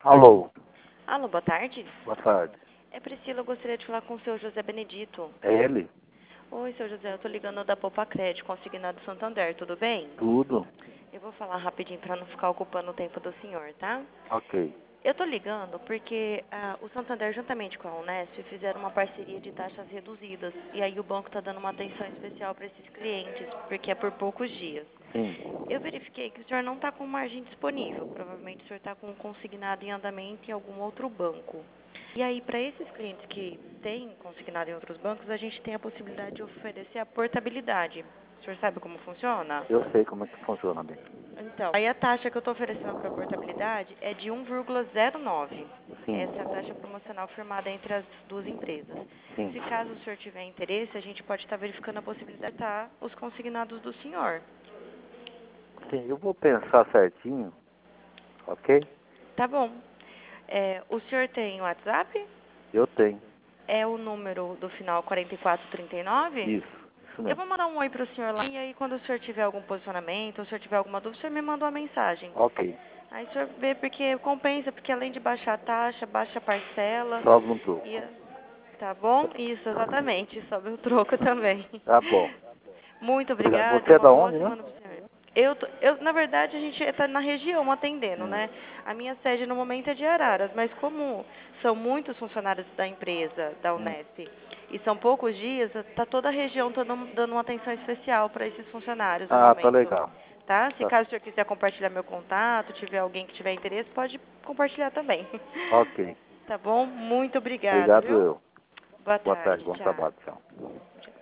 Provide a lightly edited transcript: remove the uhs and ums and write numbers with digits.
Alô, Alô, boa tarde. boa tarde. É Priscila, eu gostaria de falar com o seu José Benedito. É ele? Oi, seu José, eu tô ligando da Poupa Crédito, consignado Santander, tudo bem? Tudo? Eu vou falar rapidinho para não ficar ocupando o tempo do senhor, tá? Ok. Eu tô ligando porque o Santander, juntamente com a Unesp, fizeram uma parceria de taxas reduzidas. E aí o banco tá dando uma atenção especial para esses clientes, porque é por poucos dias. Sim. Eu verifiquei que o senhor não está com margem disponível. Provavelmente o senhor está com um consignado em andamento em algum outro banco. E aí, para esses clientes que têm consignado em outros bancos, a gente tem a possibilidade de oferecer a portabilidade. O senhor sabe como funciona? Eu sei como é que funciona bem. Então, aí a taxa que eu estou oferecendo para portabilidade é de 1,09. Sim. Essa é a taxa promocional firmada entre as duas empresas. Sim. Se caso o senhor tiver interesse, a gente pode estar verificando a possibilidade de estar os consignados do senhor. Sim, eu vou pensar certinho, ok? Tá bom. O senhor tem WhatsApp? Eu tenho. É o número do final 4439? Isso Eu mesmo. vou mandar um oi pro senhor lá. E aí, quando o senhor tiver algum posicionamento, ou o senhor tiver alguma dúvida, o senhor me manda uma mensagem. Ok. Aí o senhor vê, porque compensa, porque além de baixar a taxa, baixa a parcela. Sobe um troco. E, tá bom? Isso, exatamente. Sobe o troco também. Tá bom. Muito Obrigado. obrigada e Você é uma da boa onde, né? semana pro senhor. Na verdade, a gente está na região atendendo, né? A minha sede no momento é de Araras, mas como são muitos funcionários da empresa, da Hum. Unesp, e são poucos dias, está toda a região dando uma atenção especial para esses funcionários no Ah, tá momento. legal. Tá? Se Tá. caso o senhor quiser compartilhar meu contato, tiver alguém que tiver interesse, pode compartilhar também. Ok. Tá bom? Muito obrigada, Obrigado viu? eu. Boa Boa tarde, tarde, bom tchau. trabalho, tchau.